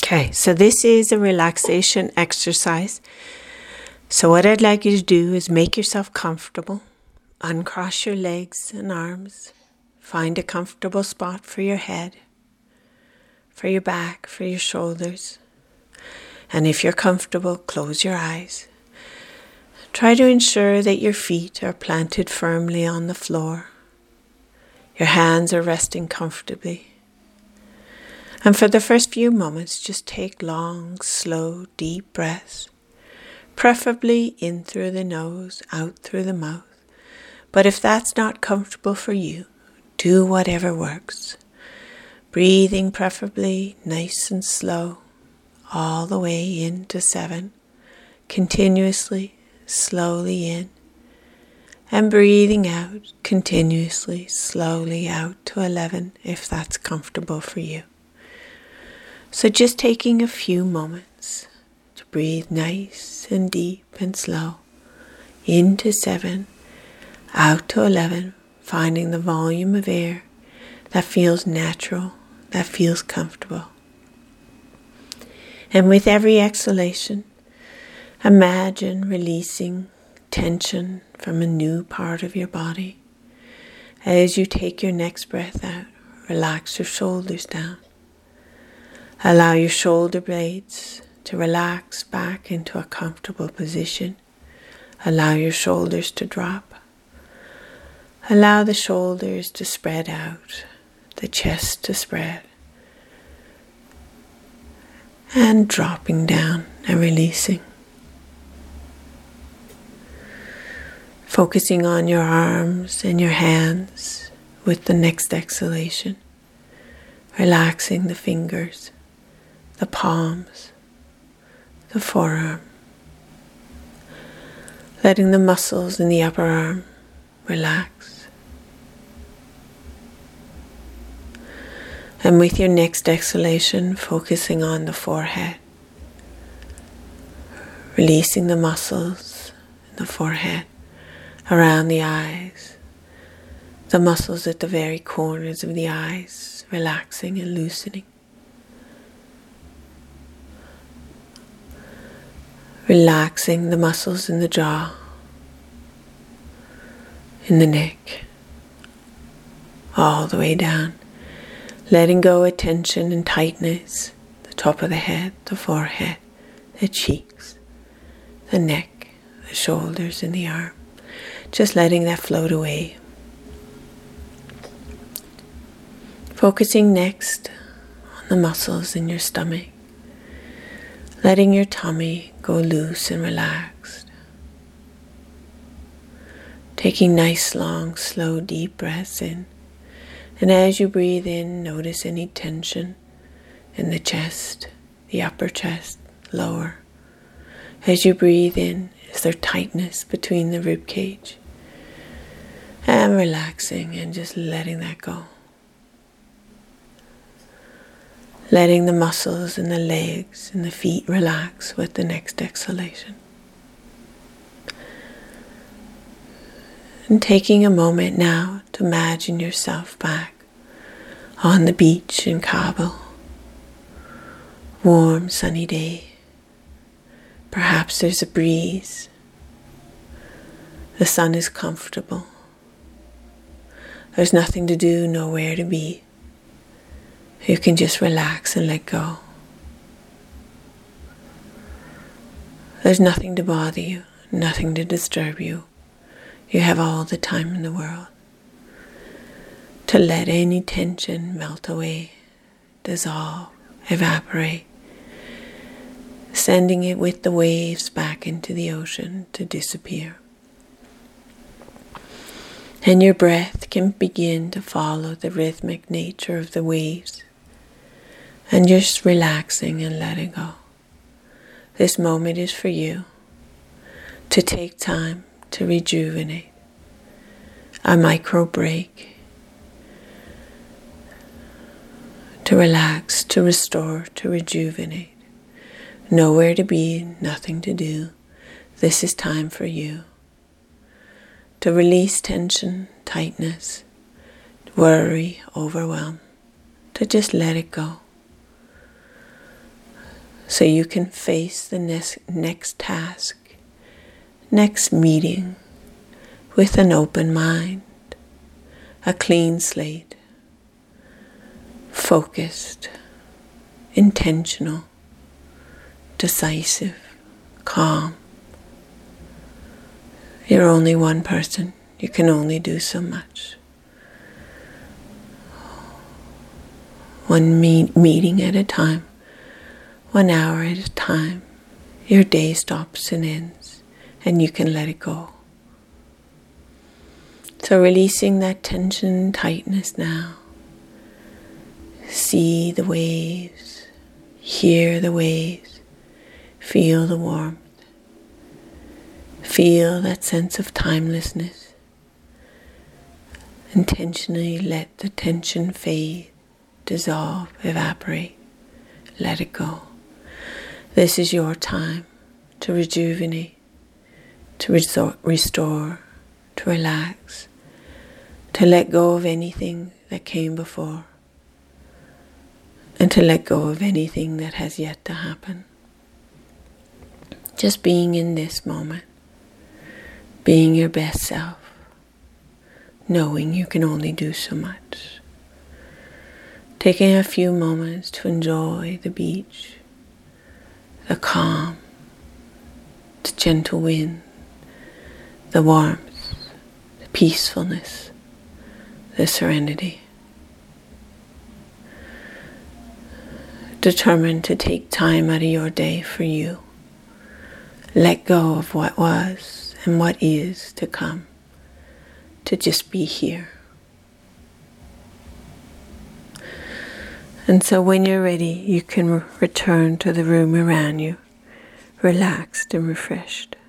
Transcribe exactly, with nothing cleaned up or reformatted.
Okay, so this is a relaxation exercise. So what I'd like you to do is make yourself comfortable. Uncross your legs and arms. Find a comfortable spot for your head, for your back, for your shoulders. And if you're comfortable, close your eyes. Try to ensure that your feet are planted firmly on the floor. Your hands are resting comfortably. And for the first few moments, just take long, slow, deep breaths, preferably in through the nose, out through the mouth. But if that's not comfortable for you, do whatever works. Breathing preferably nice and slow, all the way into seven, continuously, slowly in, and breathing out continuously, slowly out to eleven, if that's comfortable for you. So just taking a few moments to breathe nice and deep and slow into seven, out to eleven, finding the volume of air that feels natural, that feels comfortable. And with every exhalation, imagine releasing tension from a new part of your body. As you take your next breath out, relax your shoulders down. Allow your shoulder blades to relax back into a comfortable position. Allow your shoulders to drop. Allow the shoulders to spread out, the chest to spread, and dropping down and releasing. Focusing on your arms and your hands with the next exhalation, relaxing the fingers, the palms, the forearm, letting the muscles in the upper arm relax. And with your next exhalation, focusing on the forehead, releasing the muscles in the forehead, around the eyes, the muscles at the very corners of the eyes, relaxing and loosening. Relaxing the muscles in the jaw, in the neck, all the way down. Letting go of tension and tightness, the top of the head, the forehead, the cheeks, the neck, the shoulders and the arm. Just letting that float away. Focusing next on the muscles in your stomach. Letting your tummy go loose and relaxed. Taking nice, long, slow, deep breaths in. And as you breathe in, notice any tension in the chest, the upper chest, lower. As you breathe in, is there tightness between the rib cage? And relaxing and just letting that go. Letting the muscles in the legs and the feet relax with the next exhalation. And taking a moment now to imagine yourself back on the beach in Kabul. Warm, sunny day. Perhaps there's a breeze. The sun is comfortable. There's nothing to do, nowhere to be. You can just relax and let go. There's nothing to bother you, nothing to disturb you. You have all the time in the world to let any tension melt away, dissolve, evaporate, sending it with the waves back into the ocean to disappear. And your breath can begin to follow the rhythmic nature of the waves. And just relaxing and letting go. This moment is for you to take time to rejuvenate. A micro break. To relax, to restore, to rejuvenate. Nowhere to be, nothing to do. This is time for you. To release tension, tightness, worry, overwhelm. To just let it go. so you can face the next, next task, next meeting with an open mind, a clean slate, focused, intentional, decisive, calm. You're only one person. You can only do so much. One meet- meeting at a time, one hour at a time, your day stops and ends, and you can let it go. So releasing that tension and tightness now. See the waves, hear the waves, feel the warmth, feel that sense of timelessness. Intentionally let the tension fade, dissolve, evaporate, let it go. This is your time to rejuvenate, to resor- restore, to relax, to let go of anything that came before, and to let go of anything that has yet to happen. Just being in this moment, being your best self, knowing you can only do so much. Taking a few moments to enjoy the beach, the calm, the gentle wind, the warmth, the peacefulness, the serenity. Determined to take time out of your day for you. Let go of what was and what is to come. To just be here. And so when you're ready, you can return to the room around you, relaxed and refreshed.